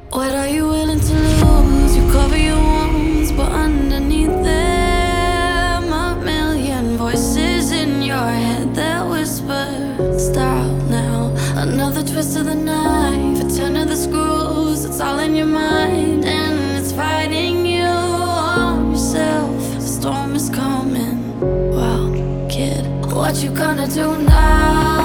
What are you willing to lose? You cover your wounds, but underneath them a million voices in your head that whisper, stop now. Another twist of the knife, a turn of the screws. It's all in your mind, and it's fighting you on yourself. The storm is coming. Well, kid, what you gonna do now?